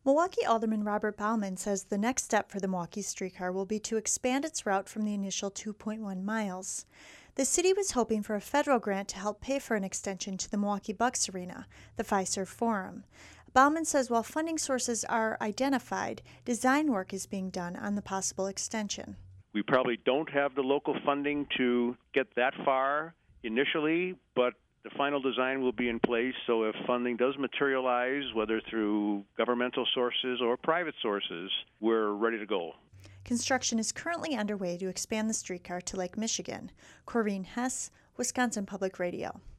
Milwaukee Alderman Robert Bauman says the next step for the Milwaukee streetcar will be to expand its route from the initial 2.1 miles. The city was hoping for a federal grant to help pay for an extension to the Milwaukee Bucks Arena, the Fiserv Forum. Bauman says while funding sources are identified, design work is being done on the possible extension. We probably don't have the local funding to get that far initially, but the final design will be in place, so if funding does materialize, whether through governmental sources or private sources, we're ready to go. Construction is currently underway to expand the streetcar to Lake Michigan. Corrine Hess, Wisconsin Public Radio.